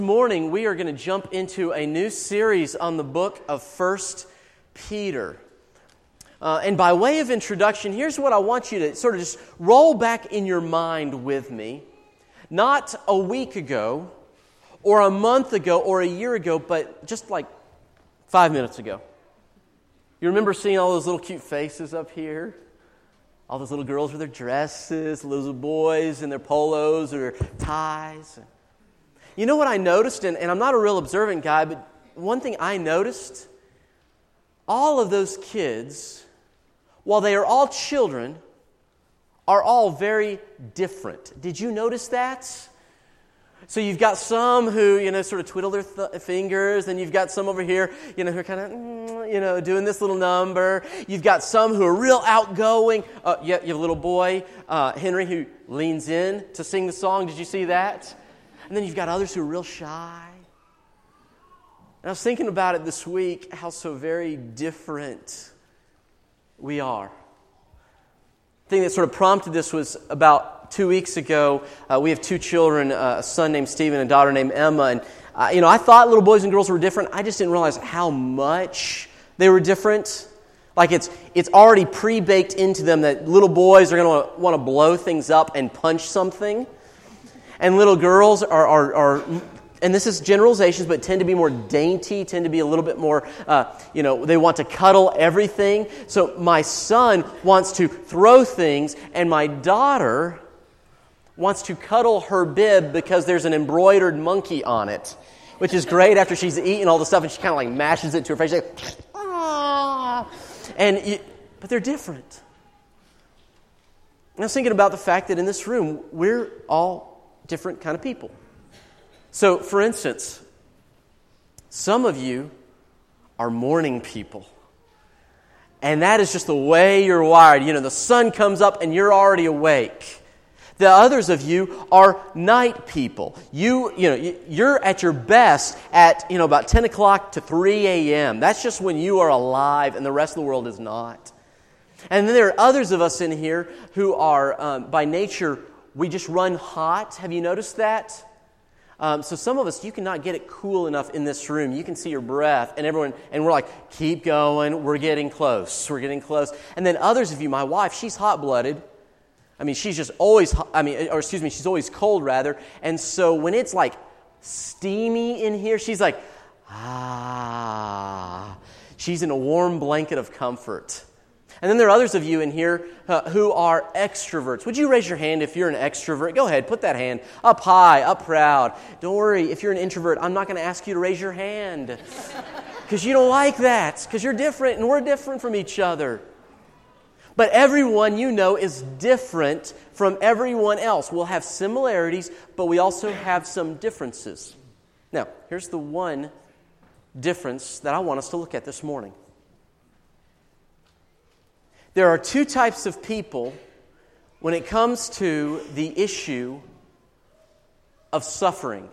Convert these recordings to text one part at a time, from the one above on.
Morning we are going to jump into a new series on the book of 1 Peter. And by way of introduction, here's what I want you to sort of just roll back in your mind with me. Not a week ago, or a month ago, or a year ago, but just like 5 minutes ago. You remember seeing all those little cute faces up here? All those little girls with their dresses, little boys in their polos or ties. You know what I noticed, and I'm not a real observant guy, but one thing I noticed, all of those kids, while they are all children, are all very different. Did you notice that? So you've got some who, sort of twiddle their fingers, and you've got some over here, who are kind of, doing this little number. You've got some who are real outgoing. You have a little boy, Henry, who leans in to sing the song. Did you see that? And then you've got others who are real shy. And I was thinking about it this week, how so very different we are. The thing that sort of prompted this was about 2 weeks ago. We have two children, a son named Stephen and a daughter named Emma. And, I thought little boys and girls were different. I just didn't realize how much they were different. Like it's already pre-baked into them that little boys are going to want to blow things up and punch something. And little girls are, and this is generalizations, but tend to be more dainty, tend to be a little bit more, they want to cuddle everything. So my son wants to throw things, and my daughter wants to cuddle her bib because there's an embroidered monkey on it, which is great after she's eaten all the stuff, and she kind of like mashes it to her face. She's like, ah! But they're different. And I was thinking about the fact that in this room, we're all different kind of people. So, for instance, some of you are morning people. And that is just the way you're wired. The sun comes up and you're already awake. The others of you are night people. You're at your best at, about 10 o'clock to 3 a.m. That's just when you are alive and the rest of the world is not. And then there are others of us in here who are, by nature, we just run hot. Have you noticed that? So some of us, you cannot get it cool enough in this room. You can see your breath, and we're like, keep going. We're getting close. We're getting close. And then others of you, my wife, she's hot-blooded. She's just always, she's always cold, rather. And so when it's like steamy in here, she's like, she's in a warm blanket of comfort. And then there are others of you in here who are extroverts. Would you raise your hand if you're an extrovert? Go ahead, put that hand up high, up proud. Don't worry, if you're an introvert, I'm not going to ask you to raise your hand. Because you don't like that. Because you're different and we're different from each other. But everyone is different from everyone else. We'll have similarities, but we also have some differences. Now, here's the one difference that I want us to look at this morning. There are two types of people when it comes to the issue of suffering.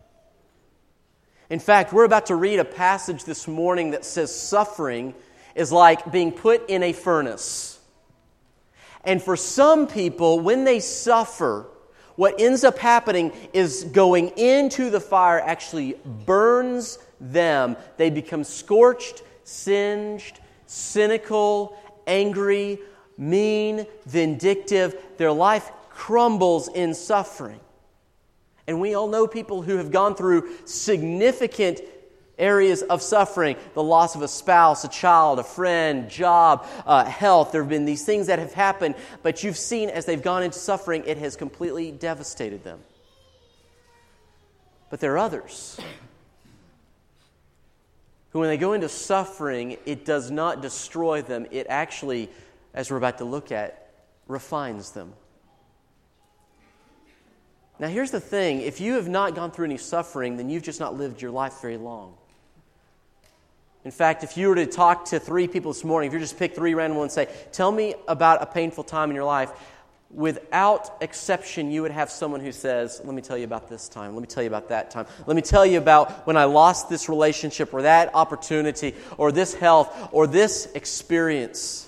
In fact, we're about to read a passage this morning that says suffering is like being put in a furnace. And for some people, when they suffer, what ends up happening is going into the fire actually burns them. They become scorched, singed, cynical, angry, mean, vindictive. Their life crumbles in suffering. And we all know people who have gone through significant areas of suffering. The loss of a spouse, a child, a friend, job, health. There have been these things that have happened, but you've seen as they've gone into suffering, it has completely devastated them. But there are others who, when they go into suffering, it does not destroy them. It actually, as we're about to look at, refines them. Now, here's the thing. If you have not gone through any suffering, then you've just not lived your life very long. In fact, if you were to talk to 3 people this morning, if you just pick 3 random ones and say, tell me about a painful time in your life, without exception, you would have someone who says, let me tell you about this time. Let me tell you about that time. Let me tell you about when I lost this relationship or that opportunity or this health or this experience.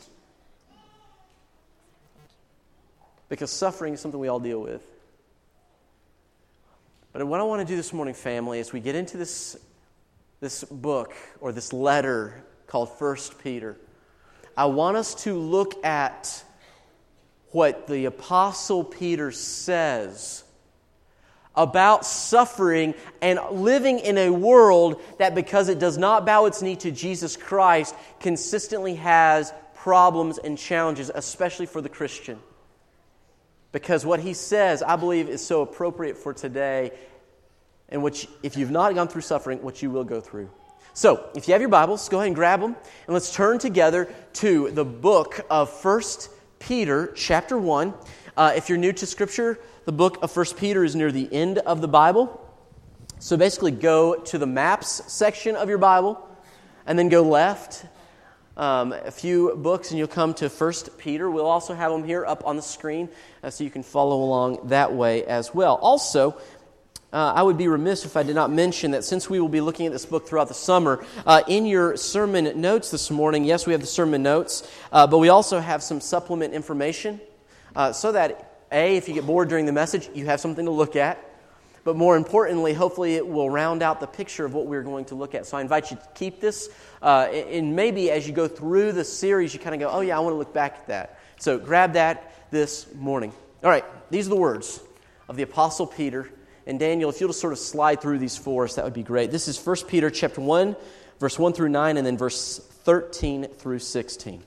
Because suffering is something we all deal with. But what I want to do this morning, family, as we get into this book or this letter called 1 Peter, I want us to look at what the Apostle Peter says about suffering and living in a world that, because it does not bow its knee to Jesus Christ, consistently has problems and challenges, especially for the Christian. Because what he says, I believe, is so appropriate for today, and which, if you've not gone through suffering, what you will go through. So, if you have your Bibles, go ahead and grab them, and let's turn together to the book of 1 Peter, chapter 1. If you're new to Scripture, the book of 1 Peter is near the end of the Bible. So basically go to the maps section of your Bible, and then go left a few books, and you'll come to 1 Peter. We'll also have them here up on the screen, so you can follow along that way as well. Also, I would be remiss if I did not mention that since we will be looking at this book throughout the summer, in your sermon notes this morning, yes, we have the sermon notes, but we also have some supplement information so that, A, if you get bored during the message, you have something to look at. But more importantly, hopefully it will round out the picture of what we're going to look at. So I invite you to keep this, and maybe as you go through the series, you kind of go, oh yeah, I want to look back at that. So grab that this morning. All right, these are the words of the Apostle Peter. And Daniel, if you'll just sort of slide through these for us, that would be great. This is 1 Peter chapter 1, verse 1 through 9, and then verse 13 through 16.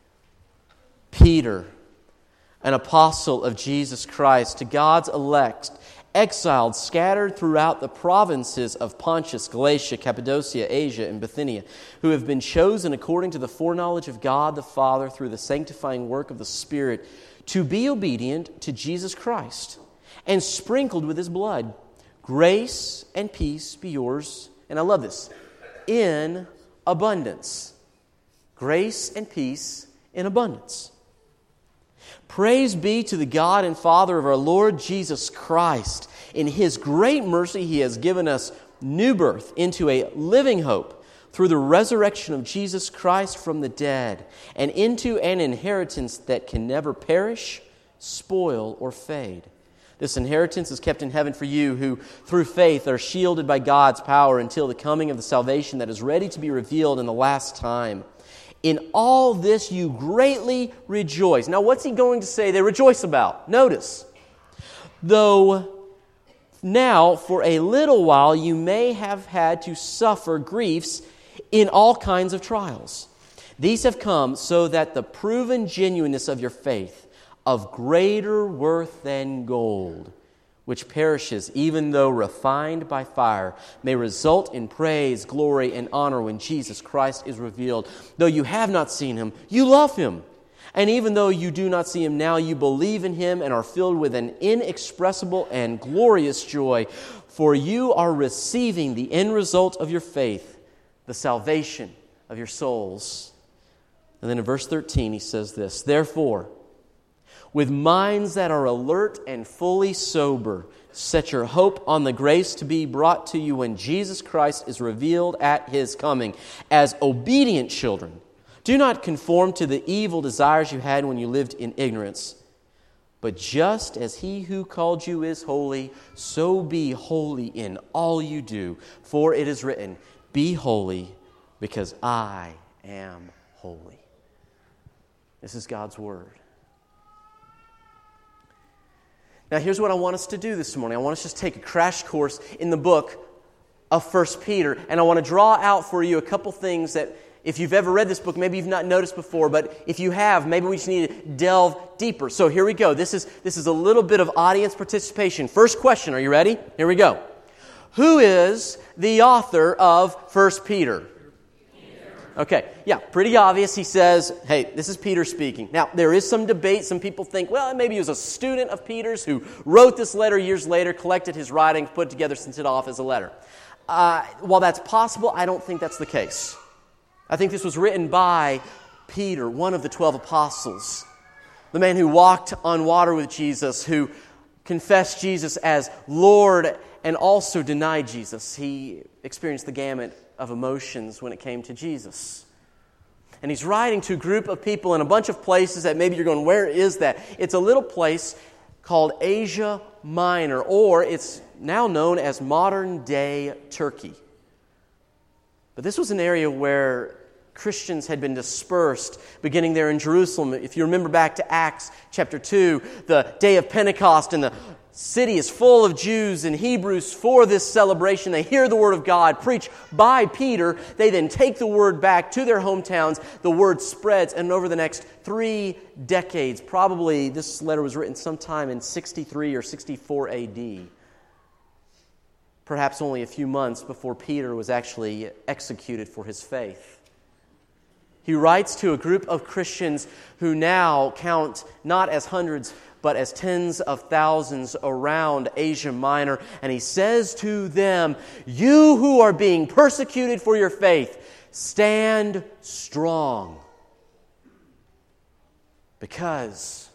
Peter, an apostle of Jesus Christ, to God's elect, exiled, scattered throughout the provinces of Pontus, Galatia, Cappadocia, Asia, and Bithynia, who have been chosen according to the foreknowledge of God the Father through the sanctifying work of the Spirit, to be obedient to Jesus Christ, and sprinkled with His blood. Grace and peace be yours, and I love this, in abundance. Grace and peace in abundance. Praise be to the God and Father of our Lord Jesus Christ. In His great mercy, He has given us new birth into a living hope through the resurrection of Jesus Christ from the dead, and into an inheritance that can never perish, spoil, or fade. This inheritance is kept in heaven for you, who through faith are shielded by God's power until the coming of the salvation that is ready to be revealed in the last time. In all this you greatly rejoice. Now what's he going to say they rejoice about? Notice, though now for a little while you may have had to suffer griefs in all kinds of trials. These have come so that the proven genuineness of your faith, of greater worth than gold, which perishes even though refined by fire, may result in praise, glory, and honor when Jesus Christ is revealed. Though you have not seen Him, you love Him. And even though you do not see Him now, you believe in Him and are filled with an inexpressible and glorious joy, for you are receiving the end result of your faith, the salvation of your souls. And then in verse 13 he says this, therefore, with minds that are alert and fully sober, set your hope on the grace to be brought to you when Jesus Christ is revealed at His coming. As obedient children, do not conform to the evil desires you had when you lived in ignorance. But just as He who called you is holy, so be holy in all you do. For it is written, be holy, because I am holy. This is God's Word. Now here's what I want us to do this morning. I want us to just take a crash course in the book of 1 Peter. And I want to draw out for you a couple things that, if you've ever read this book, maybe you've not noticed before, but if you have, maybe we just need to delve deeper. So here we go. This is a little bit of audience participation. First question, are you ready? Here we go. Who is the author of 1 Peter? Okay, yeah, pretty obvious. He says, hey, this is Peter speaking. Now, there is some debate. Some people think, well, maybe he was a student of Peter's who wrote this letter years later, collected his writings, put it together, sent it off as a letter. While that's possible, I don't think that's the case. I think this was written by Peter, one of the 12 apostles, the man who walked on water with Jesus, who confessed Jesus as Lord and also denied Jesus. He experienced the gamut of emotions when it came to Jesus. And he's writing to a group of people in a bunch of places that maybe you're going, where is that? It's a little place called Asia Minor, or it's now known as modern-day Turkey. But this was an area where Christians had been dispersed, beginning there in Jerusalem. If you remember back to Acts chapter 2, the day of Pentecost, and the city is full of Jews and Hebrews for this celebration. They hear the Word of God preached by Peter. They then take the Word back to their hometowns. The Word spreads, and over the next 3 decades, probably this letter was written sometime in 63 or 64 AD, perhaps only a few months before Peter was actually executed for his faith. He writes to a group of Christians who now count not as hundreds, but as tens of thousands around Asia Minor. And he says to them, "You who are being persecuted for your faith, stand strong, because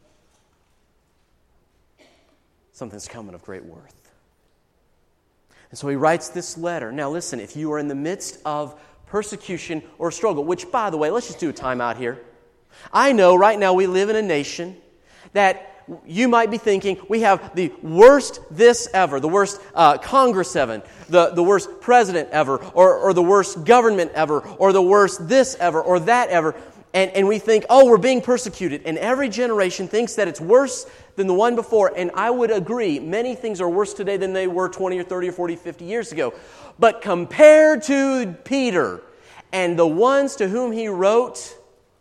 something's coming of great worth." And so he writes this letter. Now listen, if you are in the midst of persecution or struggle, which, by the way, let's just do a time out here. I know right now we live in a nation that you might be thinking we have the worst this ever, the worst Congress ever, the worst president ever, or the worst government ever, or the worst this ever, or that ever. And we think, oh, we're being persecuted. And every generation thinks that it's worse than the one before. And I would agree, many things are worse today than they were 20 or 30 or 40, 50 years ago. But compared to Peter and the ones to whom he wrote,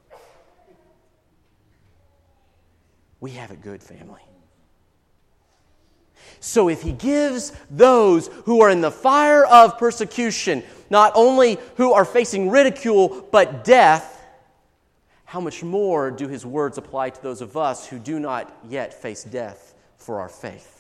we have it good, family. So if he gives those who are in the fire of persecution, not only who are facing ridicule, but death, how much more do his words apply to those of us who do not yet face death for our faith?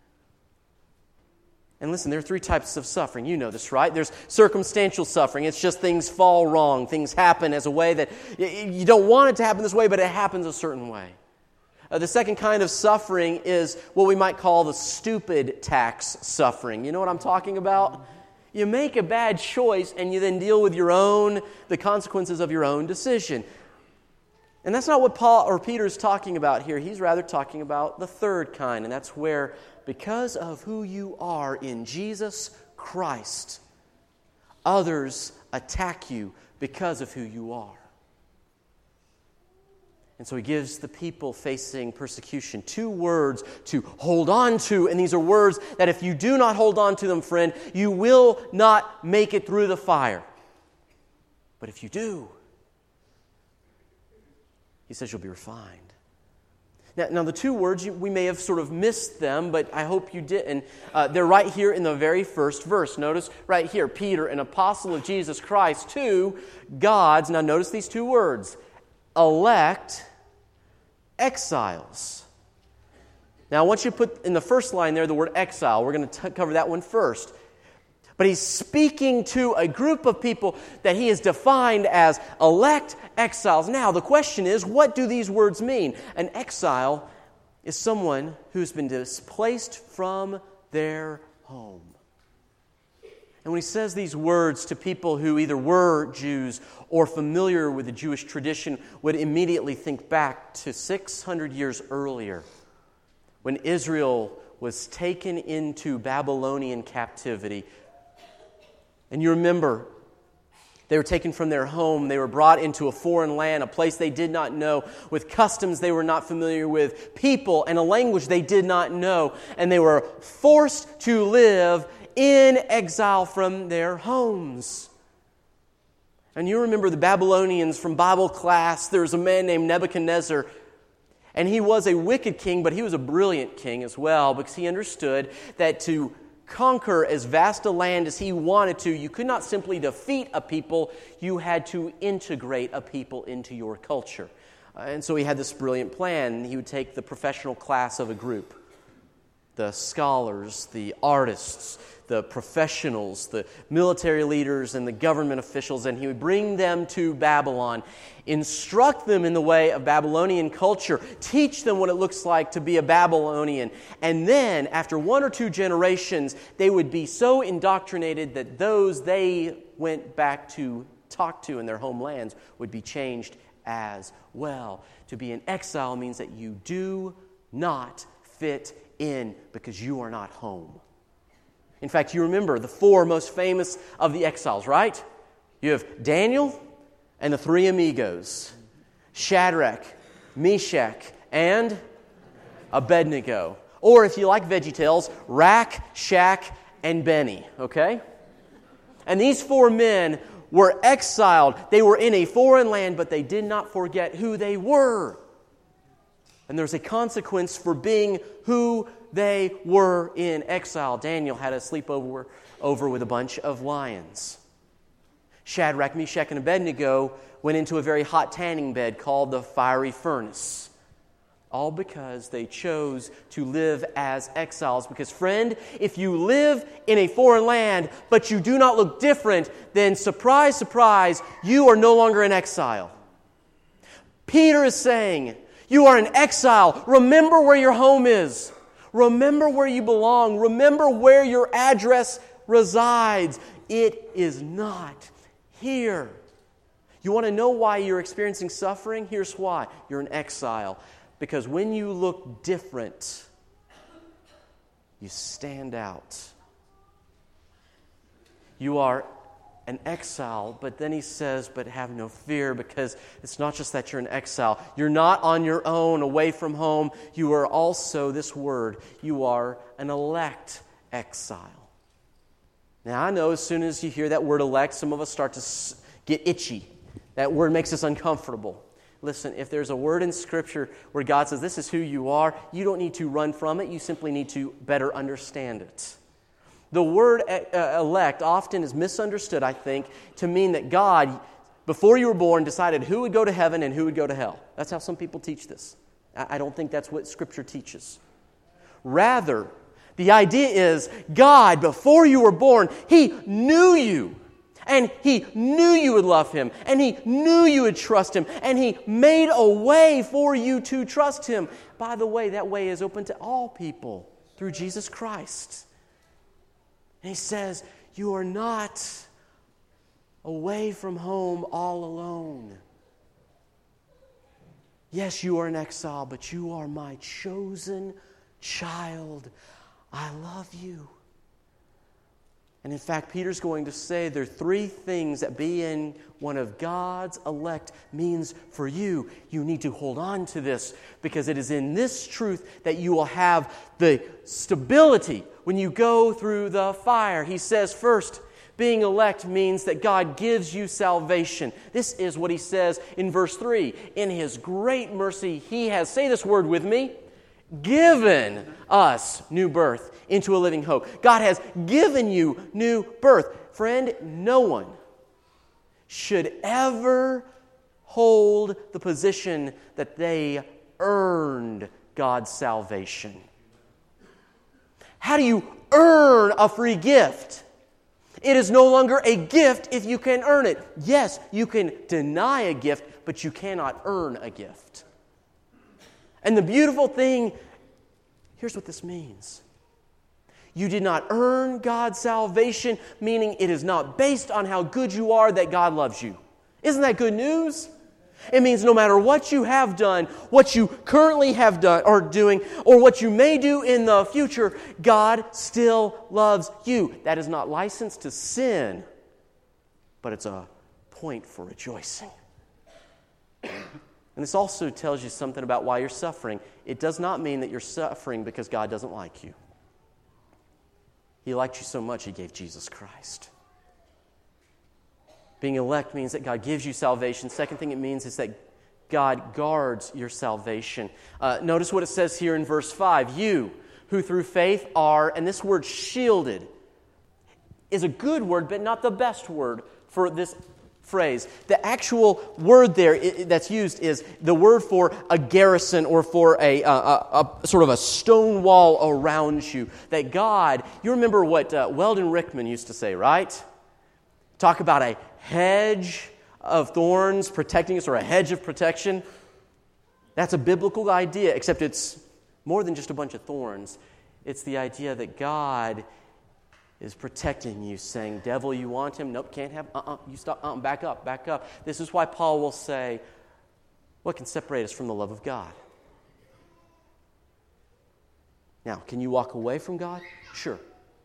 And listen, there are 3 types of suffering. You know this, right? There's circumstantial suffering. It's just things fall wrong. Things happen as a way that you don't want it to happen this way, but it happens a certain way. The second kind of suffering is what we might call the stupid tax suffering. You know what I'm talking about? You make a bad choice and you then deal with the consequences of your own decision. And that's not what Paul or Peter is talking about here. He's rather talking about the third kind, and that's where, because of who you are in Jesus Christ, others attack you because of who you are. And so he gives the people facing persecution 2 words to hold on to, and these are words that if you do not hold on to them, friend, you will not make it through the fire. But if you do, he says you'll be refined. Now the 2 words, we may have sort of missed them, but I hope you didn't. They're right here in the very first verse. Notice right here, Peter, an apostle of Jesus Christ, to God's, now notice these 2 words, elect exiles. Now I want you to put in the first line there the word exile. We're going to cover that one first. But he's speaking to a group of people that he has defined as elect exiles. Now, the question is, what do these words mean? An exile is someone who's been displaced from their home. And when he says these words to people who either were Jews or familiar with the Jewish tradition, would immediately think back to 600 years earlier when Israel was taken into Babylonian captivity. And you remember, they were taken from their home. They were brought into a foreign land, a place they did not know, with customs they were not familiar with, people and a language they did not know. And they were forced to live in exile from their homes. And you remember the Babylonians from Bible class. There was a man named Nebuchadnezzar. And he was a wicked king, but he was a brilliant king as well, because he understood that to conquer as vast a land as he wanted to, you could not simply defeat a people, you had to integrate a people into your culture. And so he had this brilliant plan. He would take the professional class of a group, the scholars, the artists, the professionals, the military leaders, and the government officials, and he would bring them to Babylon, instruct them in the way of Babylonian culture, teach them what it looks like to be a Babylonian, and then, after 1 or 2 generations, they would be so indoctrinated that those they went back to talk to in their homelands would be changed as well. To be in exile means that you do not fit in because you are not home. In fact, you remember the four most famous of the exiles, right? You have Daniel and the three amigos, Shadrach, Meshach, and Abednego. Or if you like VeggieTales, Rack, Shack, and Benny, okay? And these four men were exiled. They were in a foreign land, but they did not forget who they were. And there's a consequence for being who they were in exile. Daniel had a sleepover with a bunch of lions. Shadrach, Meshach, and Abednego went into a very hot tanning bed called the fiery furnace. All because they chose to live as exiles. Because, friend, if you live in a foreign land, but you do not look different, then surprise, surprise, you are no longer in exile. Peter is saying, you are in exile. Remember where your home is. Remember where you belong. Remember where your address resides. It is not here. You want to know why you're experiencing suffering? Here's why. You're in exile. Because when you look different, you stand out. You are an exile, but then he says, but have no fear, because it's not just that you're in exile. You're not on your own, away from home. You are also, this word, you are an elect exile. Now, I know as soon as you hear that word elect, some of us start to get itchy. That word makes us uncomfortable. Listen, if there's a word in Scripture where God says this is who you are, you don't need to run from it. You simply need to better understand it. The word elect often is misunderstood, I think, to mean that God, before you were born, decided who would go to heaven and who would go to hell. That's how some people teach this. I don't think that's what Scripture teaches. Rather, the idea is God, before you were born, He knew you. And He knew you would love Him. And He knew you would trust Him. And He made a way for you to trust Him. By the way, that way is open to all people through Jesus Christ. And He says, you are not away from home all alone. Yes, you are in exile, but you are my chosen child. I love you. And in fact, Peter's going to say there are three things that being one of God's elect means for you. You need to hold on to this, because it is in this truth that you will have the stability when you go through the fire. He says first, being elect means that God gives you salvation. This is what he says in verse 3. In His great mercy, He has, say this word with me, given us new birth into a living hope. God has given you new birth. Friend, no one should ever hold the position that they earned God's salvation. How do you earn a free gift? It is no longer a gift if you can earn it. Yes, you can deny a gift, but you cannot earn a gift. And the beautiful thing, here's what this means. You did not earn God's salvation, meaning it is not based on how good you are that God loves you. Isn't that good news? It means no matter what you have done, what you currently have done or doing, or what you may do in the future, God still loves you. That is not license to sin, but it's a point for rejoicing. And this also tells you something about why you're suffering. It does not mean that you're suffering because God doesn't like you. He liked you so much, He gave Jesus Christ. Being elect means that God gives you salvation. Second thing it means is that God guards your salvation. Notice what it says here in verse 5. You, who through faith are, and this word shielded is a good word, but not the best word for this phrase. The actual word there that's used is the word for a garrison or for a sort of a stone wall around you. That God, you remember what Weldon Rickman used to say, right? Talk about a hedge of thorns protecting us, or a hedge of protection. That's a biblical idea, except it's more than just a bunch of thorns. It's the idea that God is protecting you, saying, devil, you want him? Nope, can't have. You stop. Back up, back up. This is why Paul will say, what can separate us from the love of God? Now, can you walk away from God? Sure.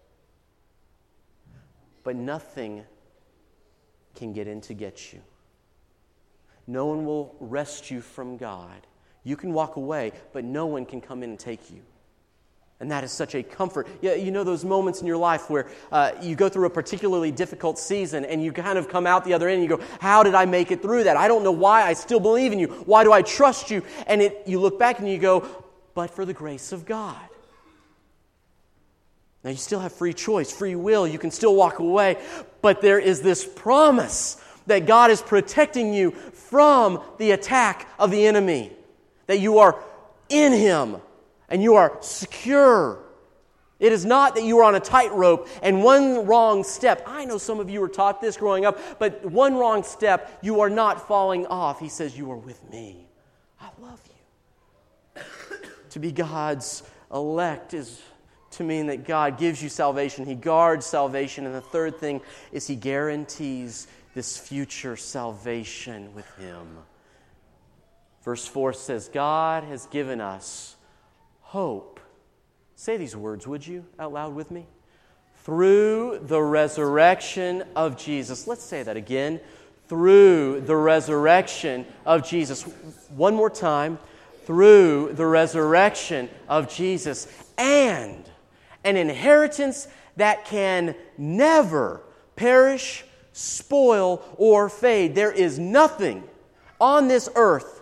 But nothing can get in to get you. No one will wrest you from God. You can walk away, but no one can come in and take you. And that is such a comfort. Yeah, you know those moments in your life where you go through a particularly difficult season and you kind of come out the other end and you go, how did I make it through that? I don't know why I still believe in you. Why do I trust you? And you look back and you go, but for the grace of God. Now you still have free choice, free will. You can still walk away. But there is this promise that God is protecting you from the attack of the enemy. That you are in Him. And you are secure. It is not that you are on a tightrope and one wrong step. I know some of you were taught this growing up, but one wrong step, you are not falling off. He says, you are with me. I love you. To be God's elect is to mean that God gives you salvation. He guards salvation. And the third thing is He guarantees this future salvation with Him. Verse 4 says, God has given us hope. Say these words, would you, out loud with me? Through the resurrection of Jesus. Let's say that again. Through the resurrection of Jesus. One more time. Through the resurrection of Jesus. And an inheritance that can never perish, spoil, or fade. There is nothing on this earth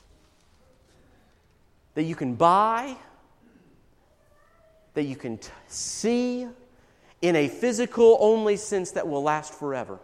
that you can buy, that you can see in a physical only sense that will last forever.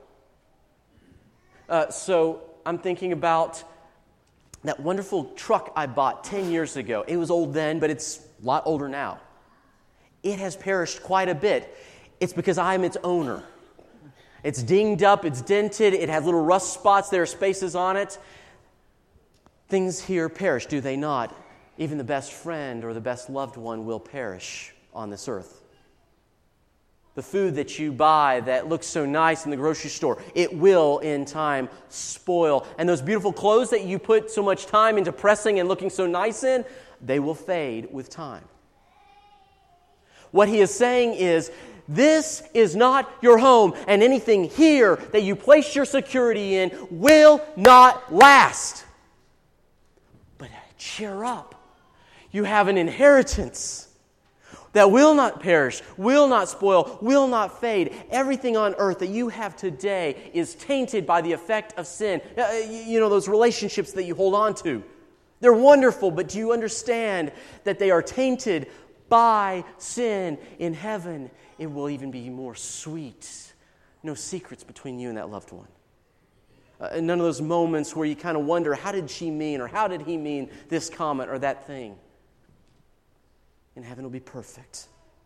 So I'm thinking about that wonderful truck I bought 10 years ago. It was old then, but it's a lot older now. It has perished quite a bit. It's because I'm its owner. It's dinged up, it's dented, it has little rust spots, there are spaces on it. Things here perish, do they not? Even the best friend or the best loved one will perish on this earth. The food that you buy that looks so nice in the grocery store, it will in time spoil. And those beautiful clothes that you put so much time into pressing and looking so nice in, they will fade with time. What he is saying is, this is not your home, and anything here that you place your security in will not last. But cheer up. You have an inheritance that will not perish, will not spoil, will not fade. Everything on earth that you have today is tainted by the effect of sin. You know, those relationships that you hold on to. They're wonderful, but do you understand that they are tainted by sin? In heaven, it will even be more sweet. No secrets between you and that loved one. None of those moments where you kind of wonder, how did she mean, or how did he mean this comment or that thing? In heaven, it'll be perfect.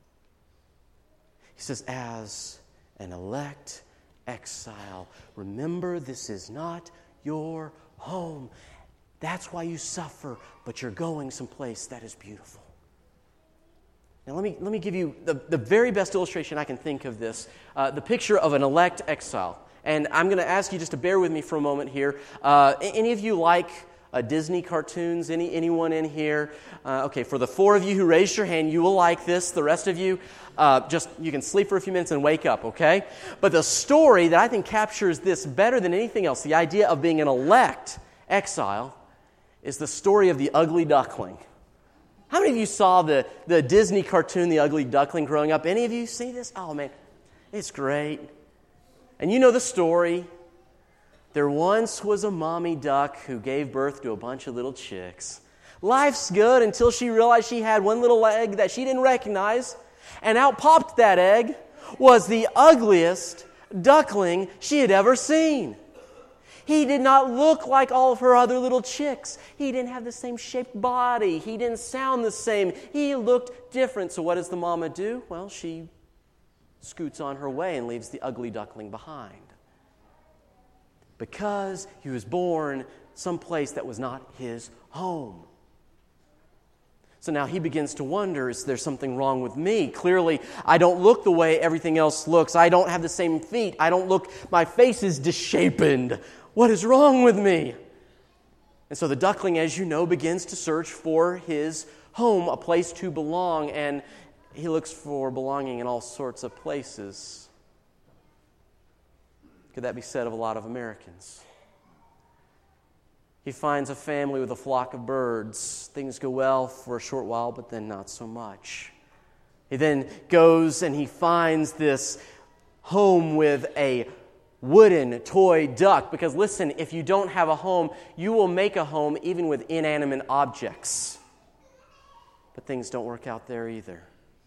He says, as an elect exile, remember this is not your home. That's why you suffer, but you're going someplace that is beautiful. Now let me give you the very best illustration I can think of this. The picture of an elect exile. And I'm going to ask you just to bear with me for a moment here. Any of you like Disney cartoons? Anyone in here? Okay, for the 4 of you who raised your hand, you will like this. The rest of you, you can sleep for a few minutes and wake up, okay? But the story that I think captures this better than anything else, the idea of being an elect exile, is the story of the Ugly Duckling. How many of you saw the Disney cartoon, The Ugly Duckling, growing up? Any of you see this? Oh, man, it's great. And you know the story. There once was a mommy duck who gave birth to a bunch of little chicks. Life's good until she realized she had one little egg that she didn't recognize. And out popped that egg was the ugliest duckling she had ever seen. He did not look like all of her other little chicks. He didn't have the same shaped body. He didn't sound the same. He looked different. So what does the mama do? Well, she scoots on her way and leaves the ugly duckling behind. Because he was born someplace that was not his home. So now he begins to wonder, is there something wrong with me? Clearly, I don't look the way everything else looks. I don't have the same feet. My face is disshapen. What is wrong with me? And so the duckling, as you know, begins to search for his home, a place to belong, and he looks for belonging in all sorts of places. Could that be said of a lot of Americans? He finds a family with a flock of birds. Things go well for a short while, but then not so much. He then goes and he finds this home with a wooden toy duck. Because listen, if you don't have a home, you will make a home even with inanimate objects. But things don't work out there either.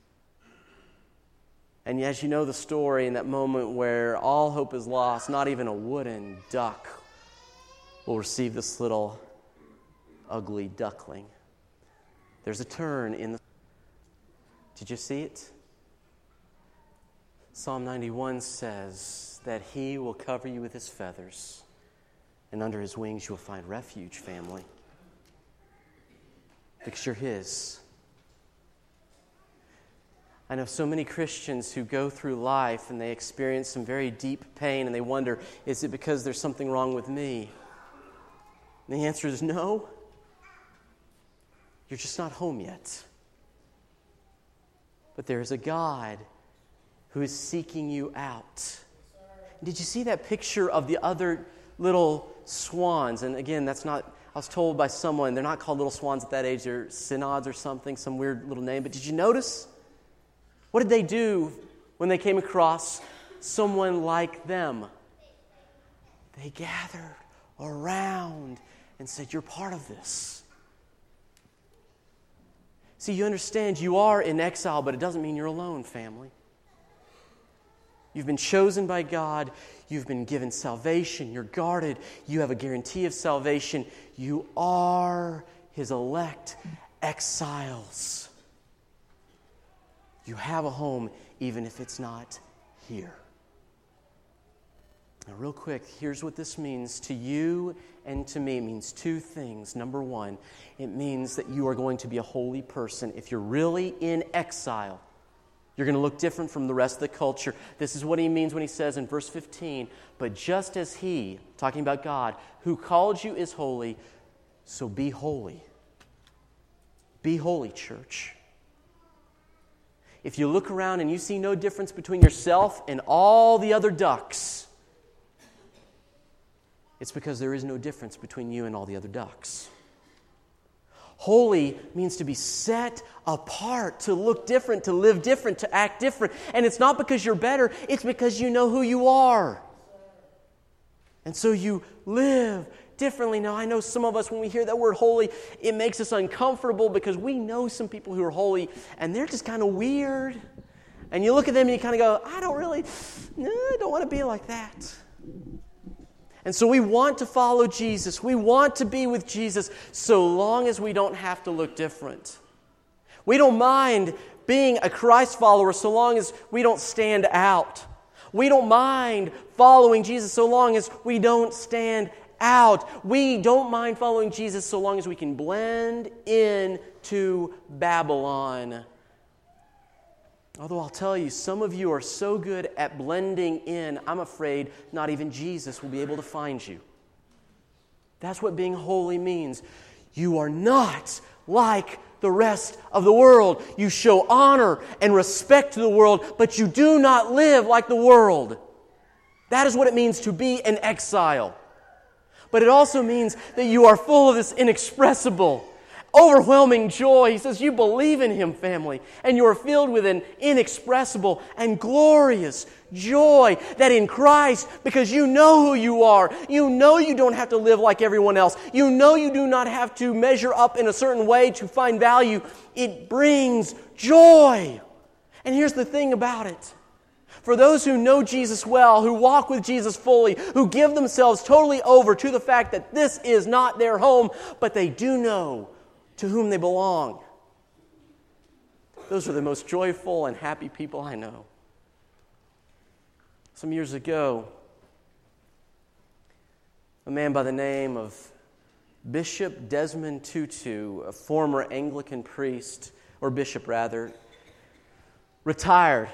And as you know the story, in that moment where all hope is lost, not even a wooden duck will receive this little ugly duckling. There's a turn in the... Did you see it? Psalm 91 says that He will cover you with His feathers, and under His wings you will find refuge, family. Because you're His. I know so many Christians who go through life and they experience some very deep pain and they wonder, is it because there's something wrong with me? And the answer is no. You're just not home yet. But there is a God who is seeking you out. Did you see that picture of the other little swans? And again, that's not, I was told by someone, they're not called little swans at that age, they're synods or something, some weird little name. But did you notice? What did they do when they came across someone like them? They gathered around and said, you're part of this. See, you understand you are in exile, but it doesn't mean you're alone, family. You've been chosen by God. You've been given salvation. You're guarded. You have a guarantee of salvation. You are His elect exiles. You have a home, even if it's not here. Now, real quick, here's what this means to you and to me. It means two things. Number one, it means that you are going to be a holy person. If you're really in exile, you're going to look different from the rest of the culture. This is what he means when he says in verse 15, but just as He, talking about God, who called you is holy, so be holy. Be holy, church. If you look around and you see no difference between yourself and all the other ducks, it's because there is no difference between you and all the other ducks. Holy means to be set apart, to look different, to live different, to act different. And it's not because you're better, it's because you know who you are. And so you live differently. Now, I know some of us, when we hear that word holy, it makes us uncomfortable because we know some people who are holy and they're just kind of weird. And you look at them and you kind of go, I don't want to be like that. And so we want to follow Jesus. We want to be with Jesus so long as we don't have to look different. We don't mind being a Christ follower so long as we don't stand out. We don't mind following Jesus so long as we don't stand out. We don't mind following Jesus so long as we can blend into Babylon. Although I'll tell you, some of you are so good at blending in, I'm afraid not even Jesus will be able to find you. That's what being holy means. You are not like the rest of the world. You show honor and respect to the world, but you do not live like the world. That is what it means to be an exile. But it also means that you are full of this inexpressible, overwhelming joy. He says you believe in Him, family, and you are filled with an inexpressible and glorious joy that in Christ, because you know who you are, you know you don't have to live like everyone else, you know you do not have to measure up in a certain way to find value. It brings joy. And here's the thing about it. For those who know Jesus well, who walk with Jesus fully, who give themselves totally over to the fact that this is not their home, but they do know to whom they belong. Those are the most joyful and happy people I know. Some years ago, a man by the name of Bishop Desmond Tutu, a former Anglican priest, or bishop rather, retired.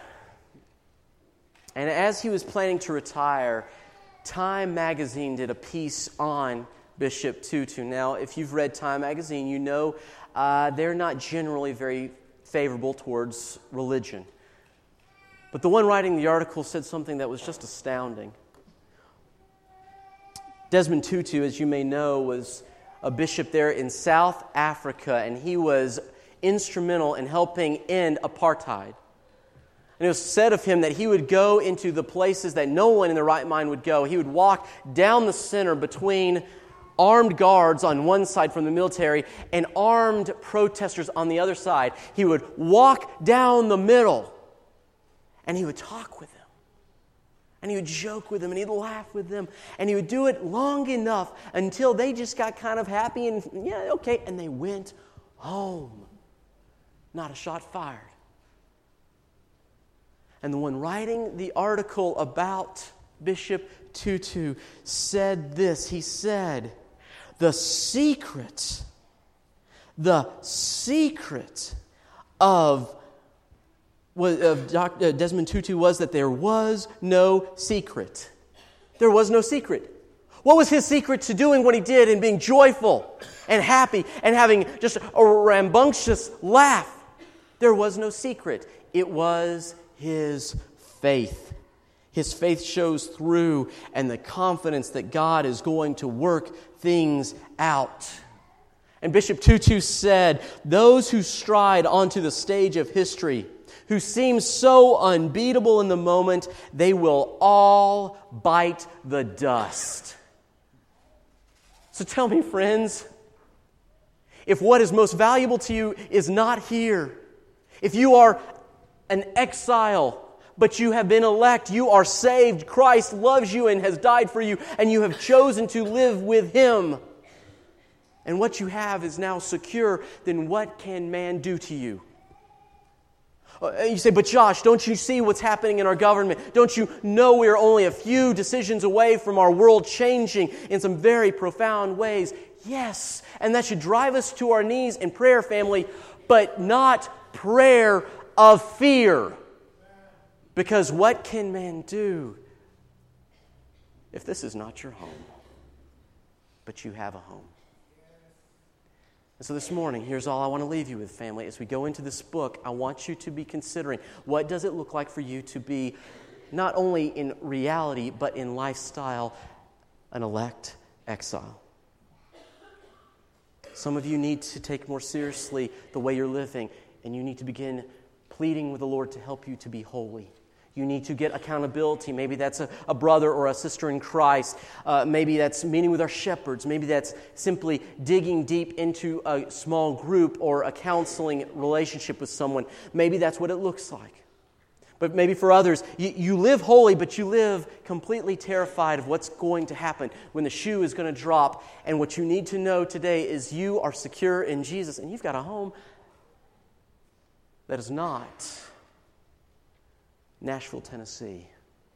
And as he was planning to retire, Time magazine did a piece on Bishop Tutu. Now, if you've read Time magazine, you know they're not generally very favorable towards religion. But the one writing the article said something that was just astounding. Desmond Tutu, as you may know, was a bishop there in South Africa, and he was instrumental in helping end apartheid. And it was said of him that he would go into the places that no one in their right mind would go. He would walk down the center between armed guards on one side from the military and armed protesters on the other side. He would walk down the middle, and he would talk with them. And he would joke with them, and he'd laugh with them. And he would do it long enough until they just got kind of happy and, yeah, okay. And they went home. Not a shot fired. And the one writing the article about Bishop Tutu said this. He said, the secret of Desmond Tutu was that there was no secret. There was no secret. What was his secret to doing what he did and being joyful and happy and having just a rambunctious laugh? There was no secret. It was his faith. His faith shows through, and the confidence that God is going to work things out. And Bishop Tutu said, those who stride onto the stage of history, who seem so unbeatable in the moment, they will all bite the dust. So tell me, friends, if what is most valuable to you is not here, if you are an exile, but you have been elect, you are saved, Christ loves you and has died for you, and you have chosen to live with Him, and what you have is now secure, then what can man do to you? You say, but Josh, don't you see what's happening in our government? Don't you know we are only a few decisions away from our world changing in some very profound ways? Yes, and that should drive us to our knees in prayer, family, but not prayer of fear. Because what can man do if this is not your home, but you have a home? And so this morning, here's all I want to leave you with, family. As we go into this book, I want you to be considering, what does it look like for you to be, not only in reality, but in lifestyle, an elect exile? Some of you need to take more seriously the way you're living, and you need to begin pleading with the Lord to help you to be holy. You need to get accountability. Maybe that's a brother or a sister in Christ. Maybe that's meeting with our shepherds. Maybe that's simply digging deep into a small group or a counseling relationship with someone. Maybe that's what it looks like. But maybe for others, you live holy, but you live completely terrified of what's going to happen when the shoe is going to drop. And what you need to know today is you are secure in Jesus, and you've got a home that is not Nashville, Tennessee.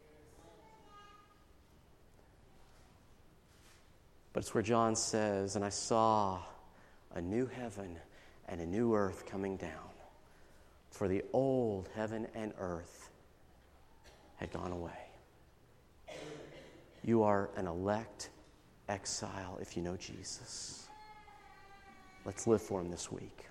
But it's where John says, and I saw a new heaven and a new earth coming down, for the old heaven and earth had gone away. You are an elect exile if you know Jesus. Let's live for Him this week.